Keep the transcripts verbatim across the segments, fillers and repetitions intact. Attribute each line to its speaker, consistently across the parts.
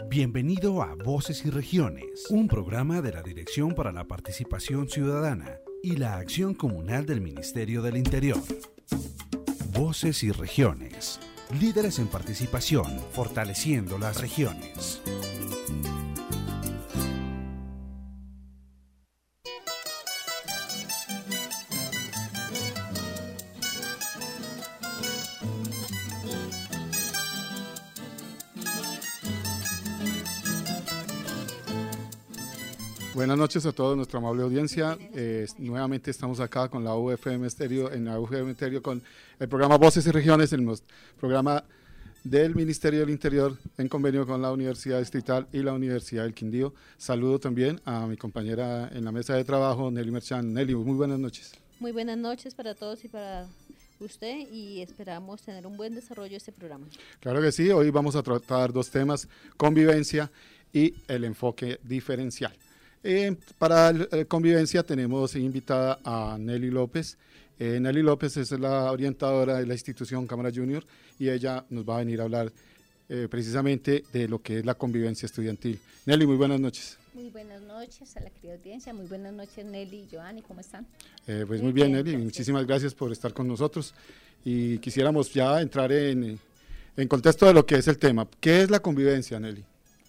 Speaker 1: Bienvenido a Voces y Regiones, un programa de la Dirección para la Participación Ciudadana y la Acción Comunal del Ministerio del Interior. Voces y Regiones, líderes en participación, fortaleciendo las regiones.
Speaker 2: Buenas noches a toda nuestra amable audiencia. Eh, nuevamente estamos acá con la U F M Estéreo, en la U F M Estéreo con el programa Voces y Regiones, el programa del Ministerio del Interior en convenio con la Universidad Distrital y la Universidad del Quindío. Saludo también a mi compañera en la mesa de trabajo, Nelly Merchan. Nelly, muy buenas noches.
Speaker 3: Muy buenas noches para todos y para usted, y esperamos tener un buen desarrollo de este programa.
Speaker 2: Claro que sí, hoy vamos a tratar dos temas: convivencia y el enfoque diferencial. Eh, para el, el convivencia tenemos invitada a Nelly López. Eh, Nelly López es la orientadora de la institución Cámara Junior y ella nos va a venir a hablar eh, precisamente de lo que es la convivencia estudiantil. Nelly, muy buenas noches.
Speaker 4: Muy buenas noches a la querida audiencia, muy buenas noches Nelly y Joanny, ¿cómo están?
Speaker 2: Eh, pues muy bien, Nelly, muchísimas gracias por estar con nosotros y quisiéramos ya entrar en, en contexto de lo que es el tema. ¿Qué es la convivencia, Nelly?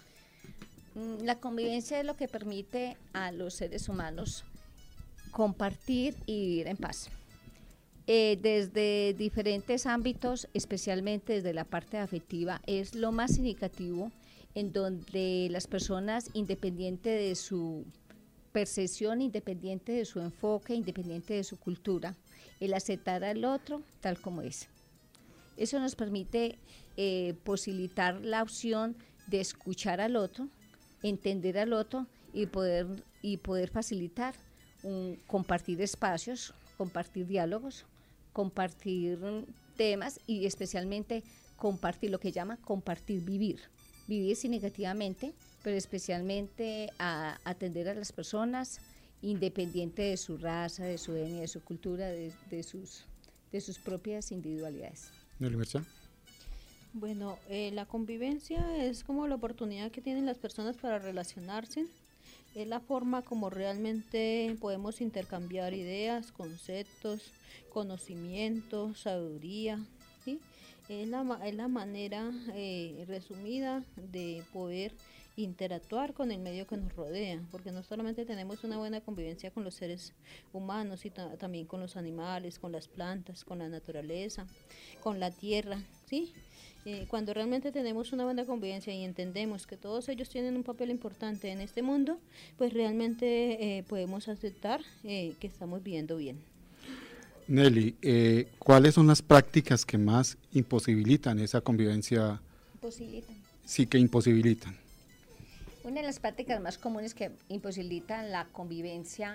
Speaker 4: La convivencia es lo que permite a los seres humanos compartir y vivir en paz. Eh, desde diferentes ámbitos, especialmente desde la parte afectiva, es lo más significativo, en donde las personas, independiente de su percepción, independiente de su enfoque, independiente de su cultura, el aceptar al otro tal como es. Eso nos permite eh, posibilitar la opción de escuchar al otro, entender al otro y poder, y poder facilitar un, compartir espacios, compartir diálogos, compartir temas y especialmente compartir lo que llama compartir vivir. Vivir significativamente, pero especialmente a atender a las personas independiente de su raza, de su etnia, de su cultura, de, de, sus, de sus propias individualidades.
Speaker 2: Nelly Merchan.
Speaker 3: Bueno, eh, la convivencia es como la oportunidad que tienen las personas para relacionarse, es la forma como realmente podemos intercambiar ideas, conceptos, conocimientos, sabiduría, ¿sí? Es la, es la manera eh, resumida de poder interactuar con el medio que nos rodea, porque no solamente tenemos una buena convivencia con los seres humanos, sino también con los animales, con las plantas, con la naturaleza, con la tierra, ¿sí? Eh, cuando realmente tenemos una buena convivencia y entendemos que todos ellos tienen un papel importante en este mundo, pues realmente eh, podemos aceptar eh, que estamos viviendo bien.
Speaker 2: Nelly, eh, ¿cuáles son las prácticas que más imposibilitan esa convivencia?
Speaker 4: Imposibilitan.
Speaker 2: Sí, que imposibilitan.
Speaker 4: Una de las prácticas más comunes que imposibilitan la convivencia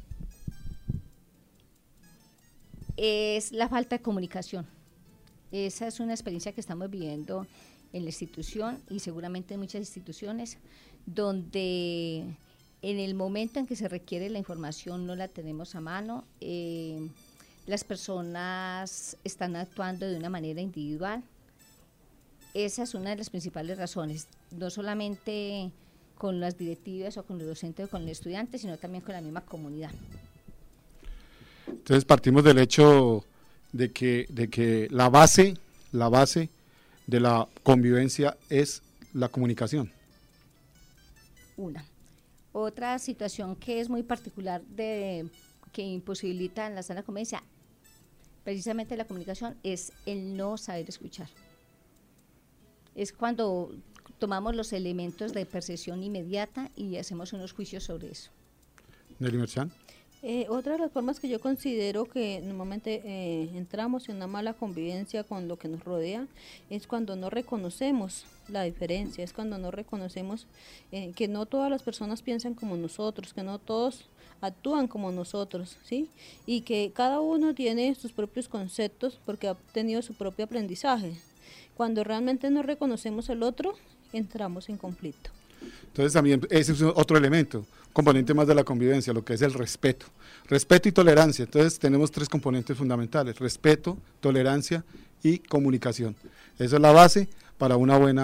Speaker 4: es la falta de comunicación. Esa es una experiencia que estamos viviendo en la institución y seguramente en muchas instituciones, donde en el momento en que se requiere la información no la tenemos a mano, eh, las personas están actuando de una manera individual. Esa es una de las principales razones, no solamente con las directivas o con los docentes o con los estudiantes, sino también con la misma comunidad.
Speaker 2: Entonces partimos del hecho de que, de que la base, la base de la convivencia es la comunicación.
Speaker 4: Una. Otra situación que es muy particular de que imposibilita en la sana convivencia, precisamente la comunicación, es el no saber escuchar. Es cuando tomamos los elementos de percepción inmediata y hacemos unos juicios sobre eso.
Speaker 2: Nelly Merchan.
Speaker 3: Eh, otra de las formas que yo considero que normalmente eh, entramos en una mala convivencia con lo que nos rodea es cuando no reconocemos la diferencia, es cuando no reconocemos eh, que no todas las personas piensan como nosotros, que no todos actúan como nosotros, ¿sí? Y que cada uno tiene sus propios conceptos porque ha tenido su propio aprendizaje. Cuando realmente no reconocemos al otro, entramos en conflicto.
Speaker 2: Entonces también ese es otro elemento, componente más de la convivencia, lo que es el respeto. Respeto y tolerancia. Entonces tenemos tres componentes fundamentales: respeto, tolerancia y comunicación. Esa es la base para una buena,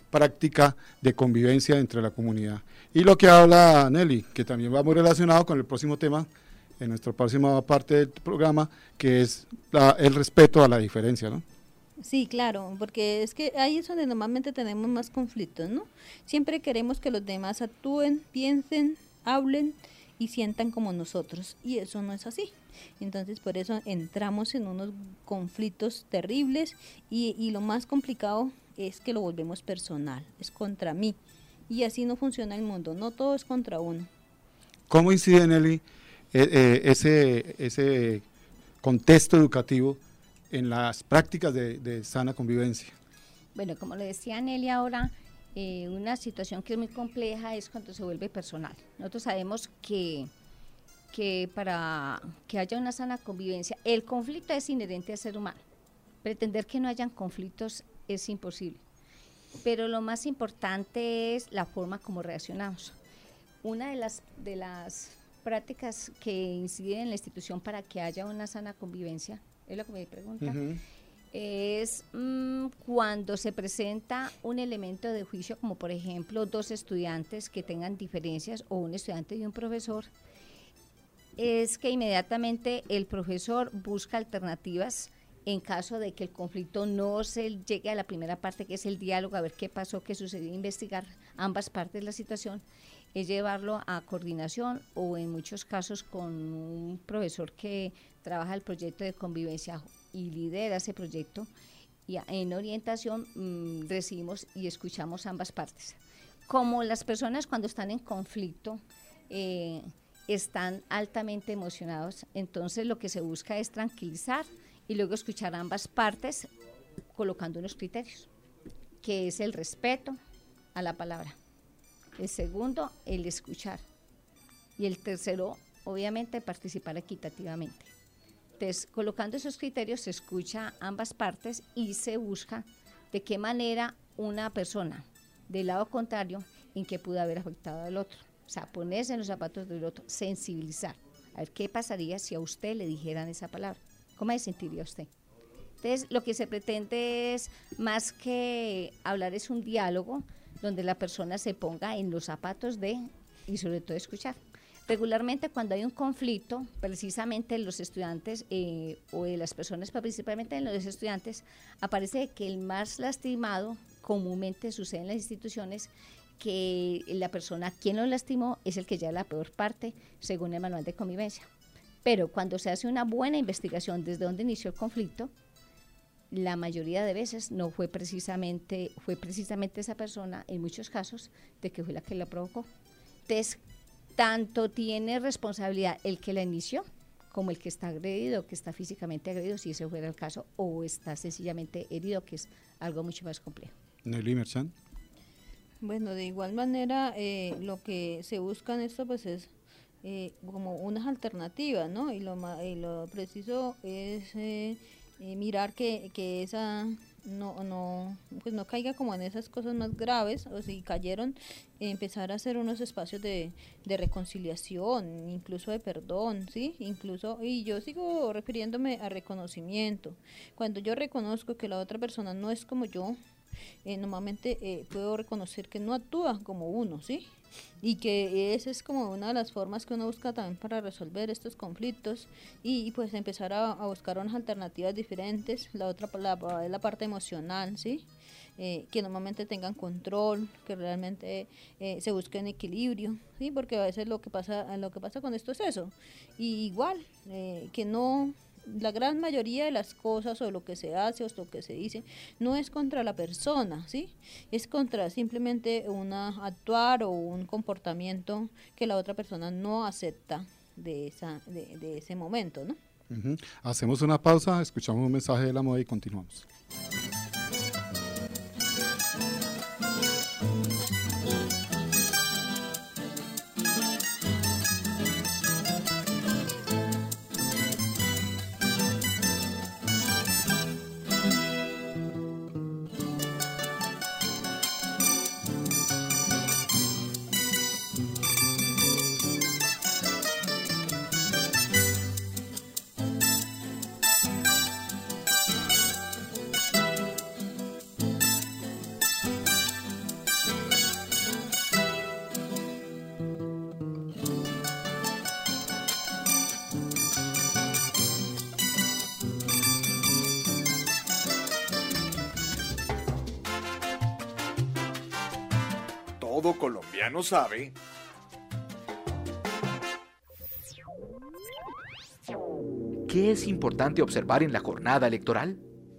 Speaker 2: práctica de convivencia entre la comunidad. Y lo que habla Nelly, que también va muy relacionado con el próximo tema, en nuestra próxima parte del programa, que es la, el respeto a la diferencia, ¿no?
Speaker 3: Sí, claro, porque es que ahí es donde normalmente tenemos más conflictos, ¿no? Siempre queremos que los demás actúen, piensen, hablen y sientan como nosotros, y eso no es así. Entonces por eso entramos en unos conflictos terribles y, y lo más complicado es que lo volvemos personal, es contra mí, y así no funciona el mundo, no todo es contra uno.
Speaker 2: ¿Cómo incide, Nelly, eh, eh, ese, ese contexto educativo en las prácticas de, de sana convivencia?
Speaker 4: Bueno, como le decía Nelly ahora, eh, una situación que es muy compleja es cuando se vuelve personal. Nosotros sabemos que, que para que haya una sana convivencia, el conflicto es inherente al ser humano. Pretender que no hayan conflictos es imposible. Pero lo más importante es la forma como reaccionamos. Una de las, de las prácticas que inciden en la institución para que haya una sana convivencia, es lo que me pregunta, uh-huh. es mmm, cuando se presenta un elemento de juicio, como por ejemplo dos estudiantes que tengan diferencias o un estudiante y un profesor, es que inmediatamente el profesor busca alternativas en caso de que el conflicto no se llegue a la primera parte, que es el diálogo, a ver qué pasó, qué sucedió, investigar ambas partes de la situación, es llevarlo a coordinación o en muchos casos con un profesor que trabaja el proyecto de convivencia y lidera ese proyecto, y en orientación mmm, recibimos y escuchamos ambas partes. Como las personas cuando están en conflicto eh, están altamente emocionados, entonces lo que se busca es tranquilizar y luego escuchar ambas partes colocando unos criterios, que es el respeto a la palabra. El segundo, el escuchar. Y el tercero, obviamente, participar equitativamente. Entonces, colocando esos criterios, se escucha ambas partes y se busca de qué manera una persona del lado contrario en que pudo haber afectado al otro. O sea, ponerse en los zapatos del otro, sensibilizar. A ver qué pasaría si a usted le dijeran esa palabra. ¿Cómo se sentiría usted? Entonces, lo que se pretende es, más que hablar, es un diálogo donde la persona se ponga en los zapatos de, y sobre todo escuchar. Regularmente cuando hay un conflicto, precisamente los estudiantes eh, o de las personas, principalmente en los estudiantes, aparece que el más lastimado, comúnmente sucede en las instituciones, que la persona a quien lo lastimó es el que lleva la peor parte, según el manual de convivencia. Pero cuando se hace una buena investigación desde donde inició el conflicto, la mayoría de veces no fue precisamente, fue precisamente esa persona, en muchos casos, de que fue la que la provocó. Entonces, tanto tiene responsabilidad el que la inició, como el que está agredido, que está físicamente agredido, si ese fuera el caso, o está sencillamente herido, que es algo mucho más complejo.
Speaker 2: Nelly Merchant.
Speaker 3: Bueno, de igual manera, eh, lo que se busca en esto, pues es eh, como unas alternativas, ¿no? Y lo, y lo preciso es eh, eh, mirar que, que esa no no pues no caiga como en esas cosas más graves, o si cayeron, eh, empezar a hacer unos espacios de, de reconciliación, incluso de perdón, ¿sí? Incluso, y yo sigo refiriéndome a reconocimiento. Cuando yo reconozco que la otra persona no es como yo, eh, normalmente eh, puedo reconocer que no actúa como uno, ¿sí? Y que esa es como una de las formas que uno busca también para resolver estos conflictos, y, y pues empezar a, a buscar unas alternativas diferentes. La otra la, la parte emocional, ¿sí? Eh, que normalmente tengan control, que realmente eh, se busquen equilibrio, ¿sí? Porque a veces lo que pasa lo que pasa con esto es eso. Y igual, eh, que no... la gran mayoría de las cosas o lo que se hace o lo que se dice no es contra la persona, ¿sí? Es contra simplemente una actuar o un comportamiento que la otra persona no acepta de esa de, de ese momento, ¿no?
Speaker 2: Uh-huh. Hacemos una pausa, escuchamos un mensaje de la moda y continuamos.
Speaker 5: Todo colombiano sabe.
Speaker 6: ¿Qué es importante observar en la jornada electoral?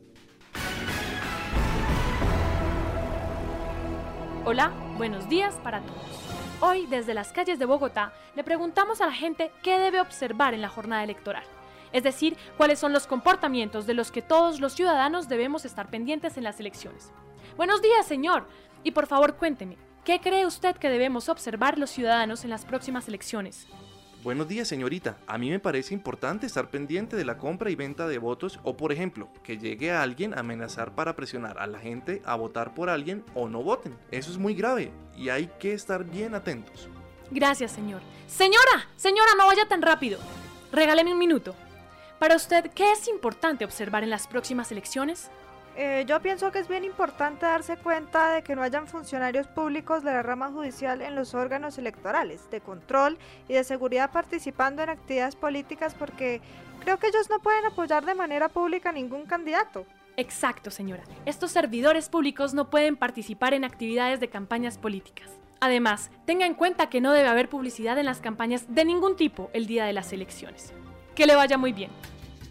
Speaker 7: Hola, buenos días para todos. Hoy, desde las calles de Bogotá, le preguntamos a la gente qué debe observar en la jornada electoral. Es decir, cuáles son los comportamientos de los que todos los ciudadanos debemos estar pendientes en las elecciones. Buenos días, señor. Y por favor, cuénteme, ¿qué cree usted que debemos observar los ciudadanos en las próximas elecciones?
Speaker 8: Buenos días, señorita. A mí me parece importante estar pendiente de la compra y venta de votos o, por ejemplo, que llegue a alguien a amenazar para presionar a la gente a votar por alguien o no voten. Eso es muy grave y hay que estar bien atentos.
Speaker 7: Gracias, señor. Señora, señora, no vaya tan rápido. Regáleme un minuto. Para usted, ¿qué es importante observar en las próximas elecciones?
Speaker 9: Eh, yo pienso que es bien importante darse cuenta de que no hayan funcionarios públicos de la rama judicial en los órganos electorales, de control y de seguridad participando en actividades políticas porque creo que ellos no pueden apoyar de manera pública a ningún candidato.
Speaker 7: Exacto, señora. Estos servidores públicos no pueden participar en actividades de campañas políticas. Además, tenga en cuenta que no debe haber publicidad en las campañas de ningún tipo el día de las elecciones. Que le vaya muy bien.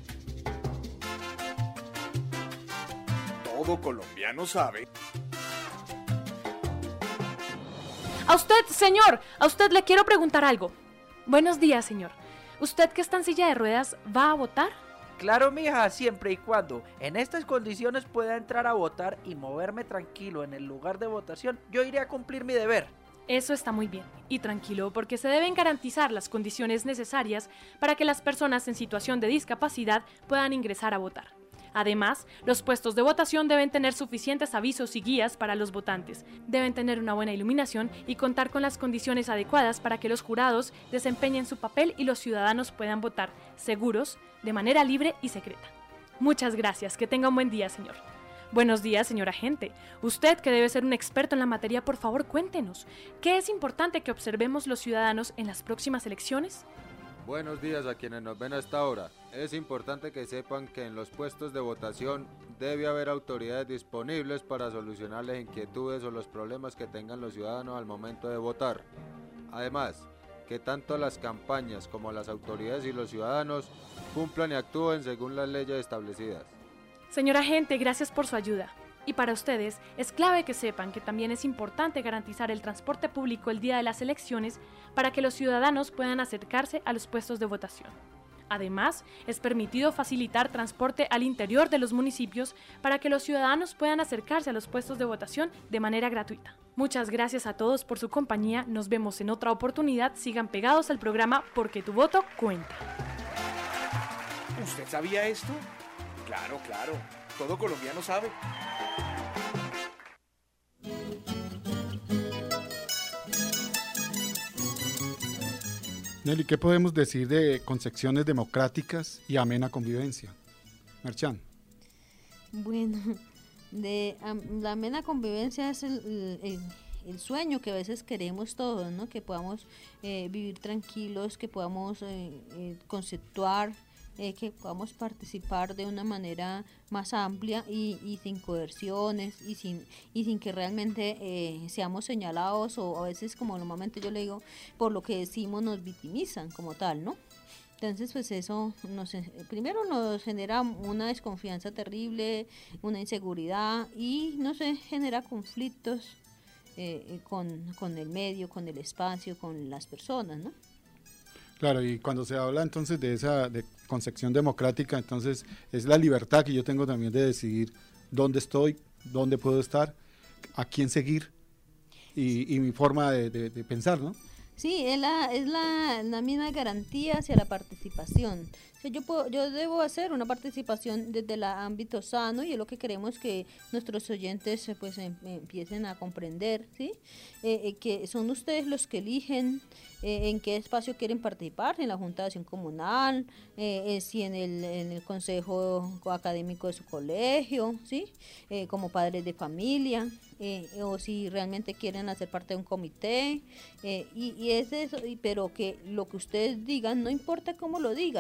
Speaker 5: Todo colombiano sabe.
Speaker 7: A usted, señor, a usted le quiero preguntar algo. Buenos días, señor. ¿Usted que está en silla de ruedas va a votar?
Speaker 10: Claro, mija, siempre y cuando en estas condiciones pueda entrar a votar y moverme tranquilo en el lugar de votación, yo iré a cumplir mi deber.
Speaker 7: Eso está muy bien y tranquilo porque se deben garantizar las condiciones necesarias para que las personas en situación de discapacidad puedan ingresar a votar. Además, los puestos de votación deben tener suficientes avisos y guías para los votantes, deben tener una buena iluminación y contar con las condiciones adecuadas para que los jurados desempeñen su papel y los ciudadanos puedan votar seguros, de manera libre y secreta. Muchas gracias, que tenga un buen día, señor. Buenos días, señor agente. Usted, que debe ser un experto en la materia, por favor, cuéntenos, ¿qué es importante que observemos los ciudadanos en las próximas elecciones?
Speaker 11: Buenos días a quienes nos ven a esta hora. Es importante que sepan que en los puestos de votación debe haber autoridades disponibles para solucionar las inquietudes o los problemas que tengan los ciudadanos al momento de votar. Además, que tanto las campañas como las autoridades y los ciudadanos cumplan y actúen según las leyes establecidas.
Speaker 7: Señor agente, gracias por su ayuda. Y para ustedes, es clave que sepan que también es importante garantizar el transporte público el día de las elecciones para que los ciudadanos puedan acercarse a los puestos de votación. Además, es permitido facilitar transporte al interior de los municipios para que los ciudadanos puedan acercarse a los puestos de votación de manera gratuita. Muchas gracias a todos por su compañía. Nos vemos en otra oportunidad. Sigan pegados al programa porque tu voto cuenta.
Speaker 5: ¿Usted sabía esto? Claro, claro. Todo colombiano sabe.
Speaker 2: Nelly, ¿qué podemos decir de concepciones democráticas y amena convivencia? Merchan.
Speaker 3: Bueno, de um, la amena convivencia es el, el, el sueño que a veces queremos todos, ¿no? Que podamos eh, vivir tranquilos, que podamos eh, eh, conceptuar, eh, que podamos participar de una manera más amplia y, y sin coerciones y sin y sin que realmente eh, seamos señalados o a veces, como normalmente yo le digo, por lo que decimos nos victimizan como tal, ¿no? Entonces, pues eso nos, primero nos genera una desconfianza terrible, una inseguridad y, no sé, genera conflictos eh, con, con el medio, con el espacio, con las personas, ¿no?
Speaker 2: Claro, y cuando se habla entonces de esa de concepción democrática, entonces es la libertad que yo tengo también de decidir dónde estoy, dónde puedo estar, a quién seguir y, y mi forma de, de, de pensar, ¿no?
Speaker 3: Sí, es la, es la, la misma garantía hacia la participación. O sea, yo, puedo, yo debo hacer una participación desde el ámbito sano y es lo que queremos que nuestros oyentes pues em, empiecen a comprender, ¿sí? Eh, eh, que son ustedes los que eligen eh, en qué espacio quieren participar, en la Junta de Acción Comunal, eh, eh, si en el, en el consejo académico de su colegio, ¿sí? Eh, como padres de familia. Eh, o si realmente quieren hacer parte de un comité, eh, y, y es eso, y, pero que lo que ustedes digan, no importa cómo lo digan, no importa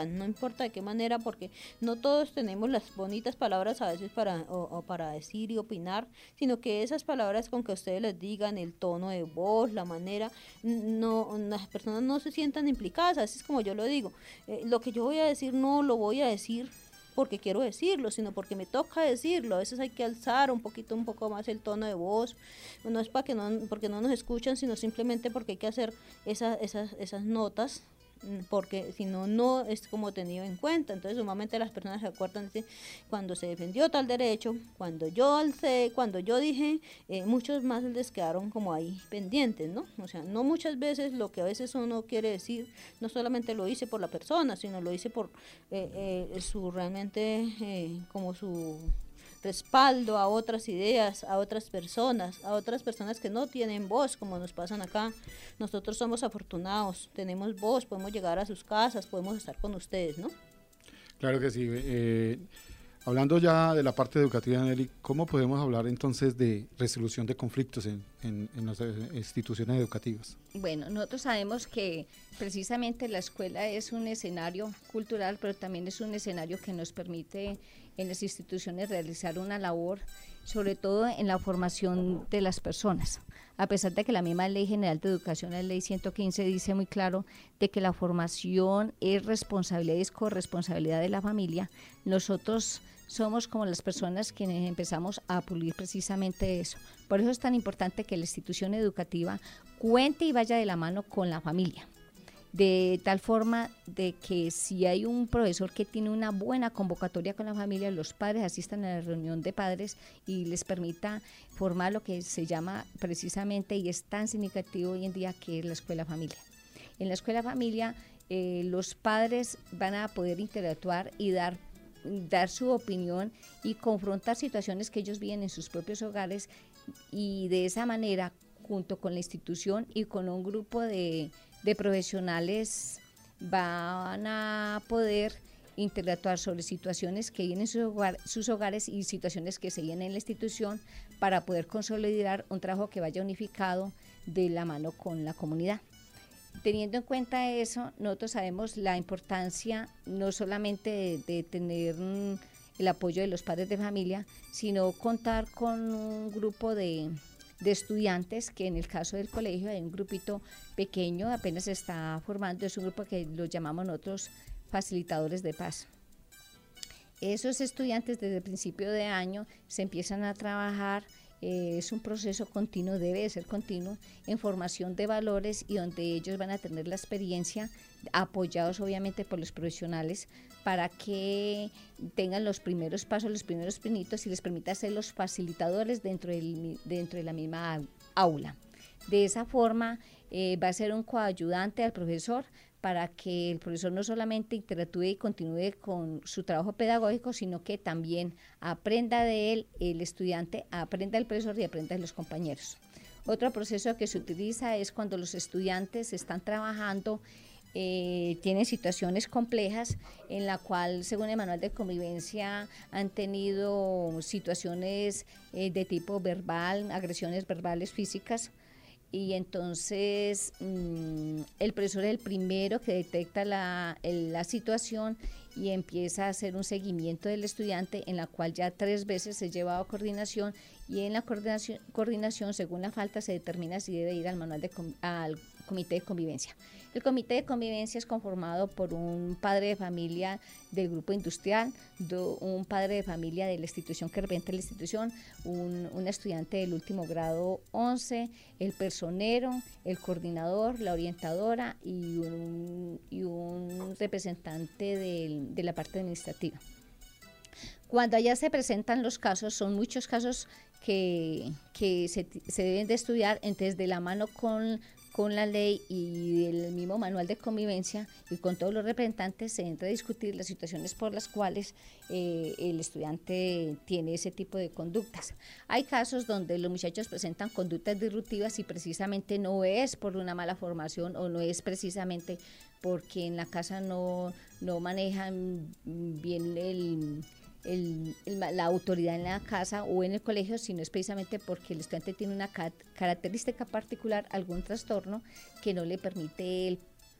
Speaker 3: importa de qué manera, porque no todos tenemos las bonitas palabras a veces para, o, o para decir y opinar, sino que esas palabras con que ustedes les digan, el tono de voz, la manera, no, las personas no se sientan implicadas, así es como yo lo digo. Eh, lo que yo voy a decir no lo voy a decir porque quiero decirlo, sino porque me toca decirlo. A veces hay que alzar un poquito, un poco más el tono de voz. No es para que no, porque no nos escuchan, sino simplemente porque hay que hacer esa, esas, esas notas, porque si no, no es como tenido en cuenta. Entonces, sumamente las personas se acuerdan de cuando se defendió tal derecho, cuando yo alcé, cuando yo dije, eh, muchos más les quedaron como ahí pendientes, ¿no? O sea, no muchas veces lo que a veces uno quiere decir, no solamente lo hice por la persona, sino lo hice por eh, eh, su realmente, eh, como su respaldo a otras ideas, a otras personas, a otras personas que no tienen voz, como nos pasan acá. Nosotros somos afortunados, tenemos voz, podemos llegar a sus casas, podemos estar con ustedes, ¿no?
Speaker 2: Claro que sí. Eh, hablando ya de la parte educativa, Nelly, ¿cómo podemos hablar entonces de resolución de conflictos en, en, en las instituciones educativas?
Speaker 4: Bueno, nosotros sabemos que precisamente la escuela es un escenario cultural, pero también es un escenario que nos permite en las instituciones realizar una labor, sobre todo en la formación de las personas. A pesar de que la misma Ley General de Educación, la Ley ciento quince, dice muy claro de que la formación es responsabilidad y es corresponsabilidad de la familia, nosotros somos como las personas quienes empezamos a pulir precisamente eso. Por eso es tan importante que la institución educativa cuente y vaya de la mano con la familia, de tal forma de que si hay un profesor que tiene una buena convocatoria con la familia, los padres asistan a la reunión de padres y les permita formar lo que se llama precisamente, y es tan significativo hoy en día, que es la escuela familia. En la escuela familia eh, los padres van a poder interactuar y dar dar su opinión y confrontar situaciones que ellos viven en sus propios hogares, y de esa manera, junto con la institución y con un grupo de, de profesionales, van a poder interactuar sobre situaciones que vienen en sus, hogar, sus hogares y situaciones que se vienen en la institución, para poder consolidar un trabajo que vaya unificado de la mano con la comunidad. Teniendo en cuenta eso, nosotros sabemos la importancia no solamente de, de tener mm, el apoyo de los padres de familia, sino contar con un grupo de, de estudiantes, que en el caso del colegio hay un grupito pequeño, apenas se está formando, es un grupo que lo llamamos nosotros facilitadores de paz. Esos estudiantes desde el principio de año se empiezan a trabajar. Eh, es un proceso continuo, debe de ser continuo, en formación de valores, y donde ellos van a tener la experiencia, apoyados obviamente por los profesionales, para que tengan los primeros pasos, los primeros pinitos, y les permita ser los facilitadores dentro, del, dentro de la misma aula. De esa forma eh, va a ser un coayudante al profesor, para que el profesor no solamente interactúe y continúe con su trabajo pedagógico, sino que también aprenda de él el estudiante, aprenda del profesor y aprenda de los compañeros. Otro proceso que se utiliza es cuando los estudiantes están trabajando, eh, tienen situaciones complejas, en la cual, según el manual de convivencia, han tenido situaciones eh, de tipo verbal, agresiones verbales, físicas. Y entonces mmm, el profesor es el primero que detecta la, el, la situación y empieza a hacer un seguimiento del estudiante, en la cual ya tres veces se lleva a coordinación, y en la coordinación, coordinación según la falta se determina si debe ir al manual de, al comité de convivencia. El comité de convivencia es conformado por un padre de familia del grupo industrial, do, un padre de familia de la institución que representa la institución, un, un estudiante del último grado once, el personero, el coordinador, la orientadora y un, y un representante del, de la parte administrativa. Cuando allá se presentan los casos, son muchos casos que, que se, se deben de estudiar, entonces de la mano con con la ley y el mismo manual de convivencia, y con todos los representantes se entra a discutir las situaciones por las cuales eh, el estudiante tiene ese tipo de conductas. Hay casos donde los muchachos presentan conductas disruptivas y precisamente no es por una mala formación, o no es precisamente porque en la casa no, no manejan bien el... El, el, la autoridad en la casa o en el colegio, sino es precisamente porque el estudiante tiene una cat, característica particular, algún trastorno que no le permite el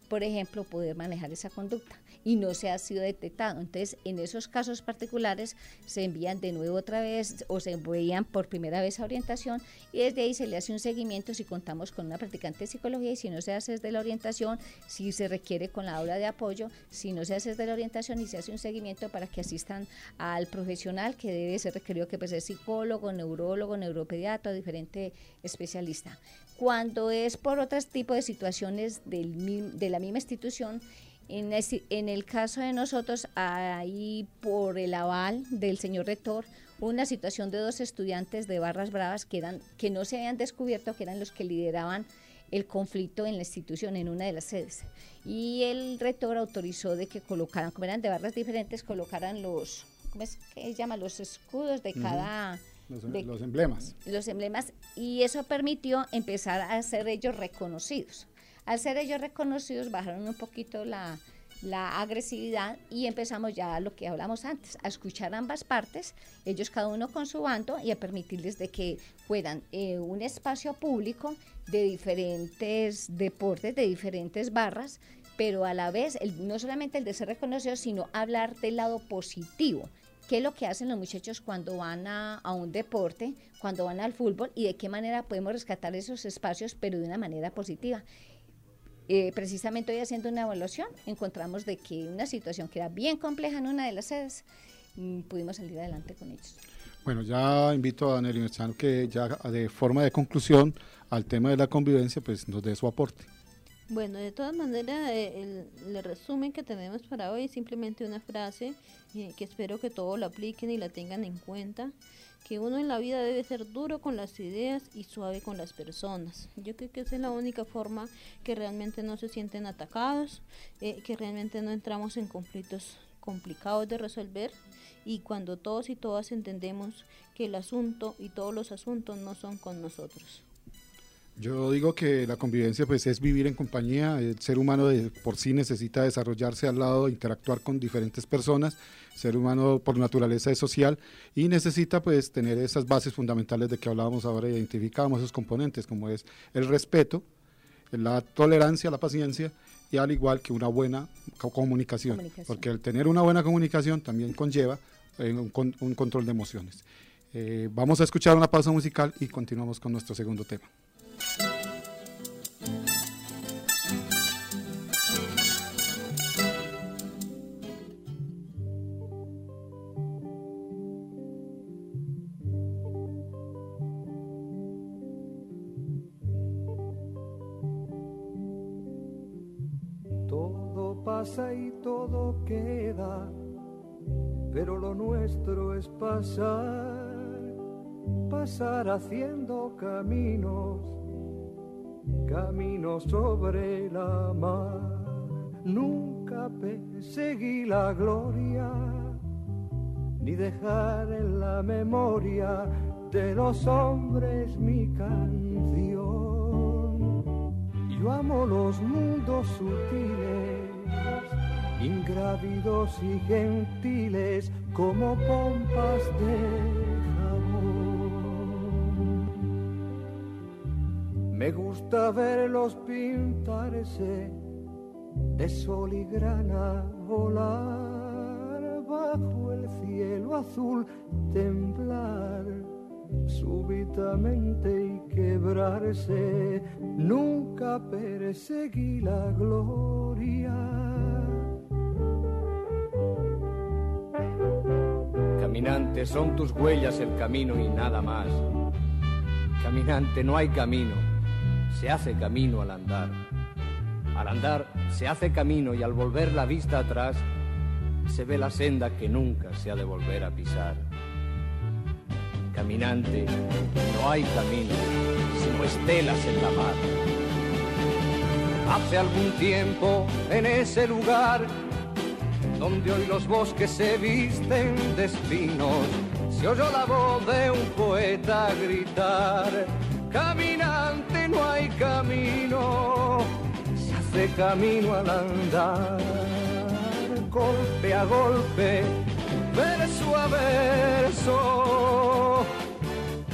Speaker 4: por ejemplo, poder manejar esa conducta y no se ha sido detectado. Entonces, en esos casos particulares se envían de nuevo otra vez o se envían por primera vez a orientación y desde ahí se le hace un seguimiento si contamos con una practicante de psicología y si no se hace desde la orientación, si se requiere con la aula de apoyo, si no se hace desde la orientación y se hace un seguimiento para que asistan al profesional que debe ser requerido, que puede ser psicólogo, neurólogo, neuropediatra o diferente especialista. Cuando es por otro tipo de situaciones del, de la misma institución, en, ese, en el caso de nosotros, ahí por el aval del señor rector, una situación de dos estudiantes de Barras Bravas que, eran, que no se habían descubierto, que eran los que lideraban el conflicto en la institución, en una de las sedes. Y el rector autorizó de que colocaran, como eran de barras diferentes, colocaran los, ¿cómo es que se llama? Los escudos de cada...
Speaker 2: Los,
Speaker 4: de,
Speaker 2: los emblemas.
Speaker 4: Los emblemas, y eso permitió empezar a ser ellos reconocidos. Al ser ellos reconocidos, bajaron un poquito la, la agresividad y empezamos ya a lo que hablamos antes, a escuchar ambas partes, ellos cada uno con su bando, y a permitirles de que fueran eh, un espacio público de diferentes deportes, de diferentes barras, pero a la vez, el, no solamente el de ser reconocido, sino hablar del lado positivo. ¿Qué es lo que hacen los muchachos cuando van a, a un deporte, cuando van al fútbol, y de qué manera podemos rescatar esos espacios, pero de una manera positiva? Eh, precisamente hoy haciendo una evaluación, encontramos de que una situación que era bien compleja en una de las sedes, mmm, pudimos salir adelante con ellos.
Speaker 2: Bueno, ya invito a Nelly Merchano que ya de forma de conclusión al tema de la convivencia, pues nos dé su aporte.
Speaker 3: Bueno, de todas maneras, eh, el, el resumen que tenemos para hoy es simplemente una frase eh, que espero que todos la apliquen y la tengan en cuenta, que uno en la vida debe ser duro con las ideas y suave con las personas. Yo creo que esa es la única forma que realmente no se sienten atacados, eh, que realmente no entramos en conflictos complicados de resolver, y cuando todos y todas entendemos que el asunto y todos los asuntos no son con nosotros.
Speaker 2: Yo digo que la convivencia pues es vivir en compañía. El ser humano de por sí necesita desarrollarse al lado, interactuar con diferentes personas. El ser humano por naturaleza es social y necesita pues tener esas bases fundamentales de que hablábamos ahora, identificábamos esos componentes como es el respeto, la tolerancia, la paciencia y al igual que una buena comunicación, comunicación. Porque el tener una buena comunicación también conlleva eh, un, con, un control de emociones. Eh, vamos a escuchar una pausa musical y continuamos con nuestro segundo tema.
Speaker 12: Todo pasa y todo queda, pero lo nuestro es pasar, pasar haciendo caminos, caminos sobre la mar. Nunca perseguí la gloria, ni dejar en la memoria de los hombres mi canción. Yo amo los mundos sutiles, ingrávidos y gentiles, como pompas de jabón. Me gusta verlos pintarse de sol y grana, volar bajo el cielo azul, temblar súbitamente y quebrarse. Nunca perseguí la gloria.
Speaker 13: Caminante, son tus huellas el camino y nada más. Caminante, no hay camino, se hace camino al andar. Al andar se hace camino y al volver la vista atrás se ve la senda que nunca se ha de volver a pisar. Caminante, no hay camino, sino estelas en la mar. Hace algún tiempo en ese lugar donde hoy los bosques se visten de espinos, se oyó la voz de un poeta gritar: caminante, no hay camino, se hace camino al andar. Golpe a golpe, verso a verso,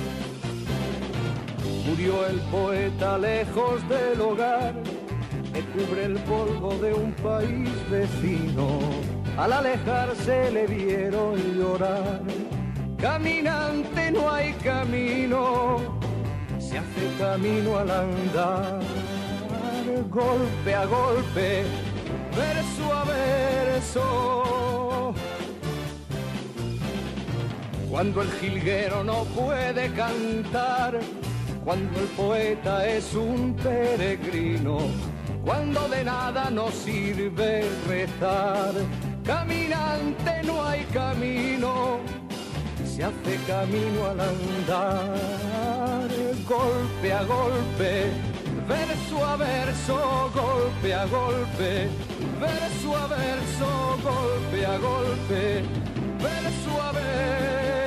Speaker 13: murió el poeta lejos del hogar, cubre el polvo de un país vecino. Al alejarse le vieron llorar. Caminante no hay camino, se hace camino al andar. Golpe a golpe, verso a verso. Cuando el jilguero no puede cantar, cuando el poeta es un peregrino, cuando de nada nos sirve rezar. Caminante no hay camino, se hace camino al andar. Golpe a golpe, verso a verso, golpe a golpe, verso a verso, golpe a golpe, verso a verso.